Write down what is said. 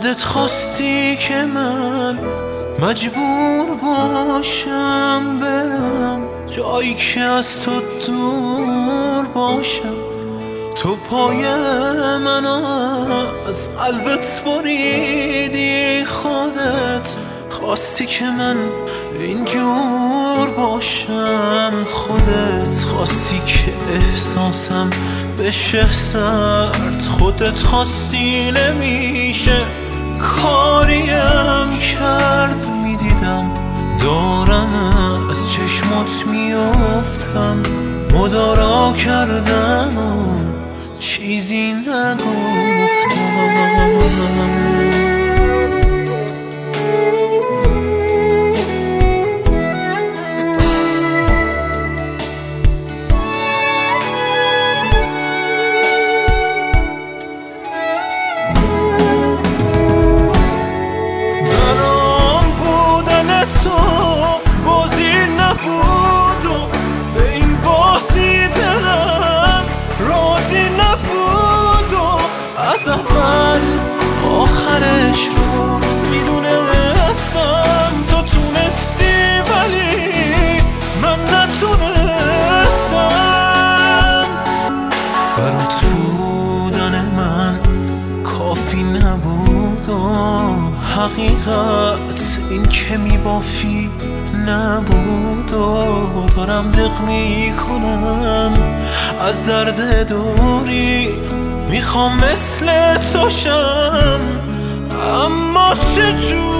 خودت خواستی که من مجبور باشم برم جایی که از تو دور باشم. تو پای من از قلبت بریدی، خودت خواستی که من اینجور باشم. خودت خواستی که احساسم بشه سرد، خودت خواستی نمیشه کاریم کرد. میدیدم دارم از چشمات میافتم، مدارا کردم و چیزی نگفتم. تو بازی نبود و به این بازی دلم راضی نبود و از اول آخرش رو میدونستم. تو تونستی ولی من نتونستم. برات بودن من کافی نبود و حقیقت این که میبافی نبود و دارم دق میکنم از درد دوری. میخوام مثل تو شم اما چجور